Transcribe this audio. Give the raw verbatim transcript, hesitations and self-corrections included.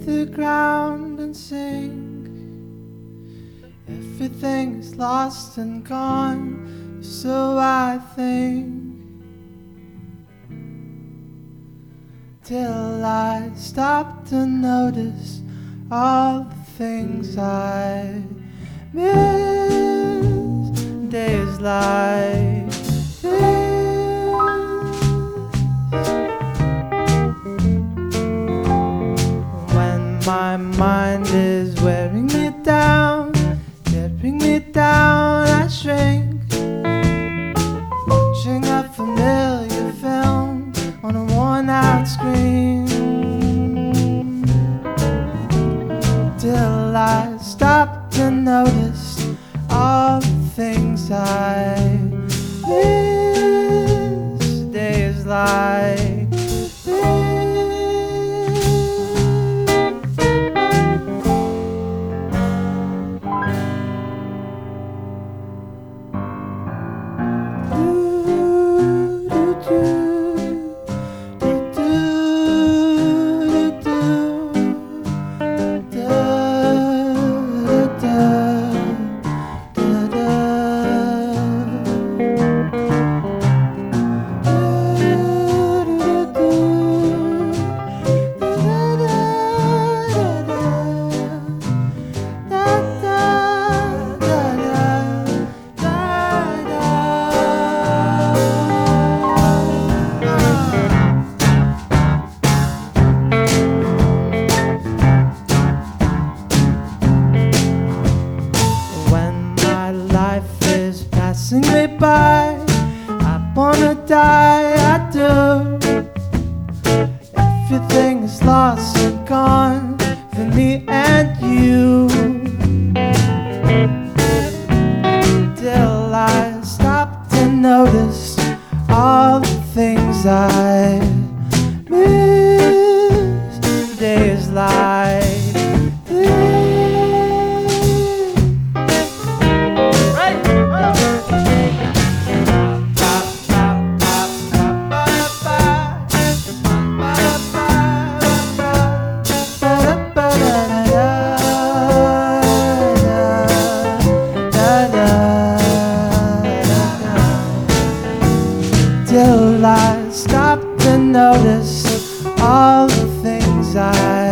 the ground and sing. Everything is lost and gone, so I think. Till I stop to notice all the things I miss. Days like this, when my mind is wearing me down, tearing me down, I shrink, watching a familiar film on a worn-out screen. Till I stop to notice all the things I miss. Days like this. Passing me by, I wanna die, I do. Everything is lost and gone for me and you. Till I stop to notice all the things I miss. Days like till I stop to notice all the things I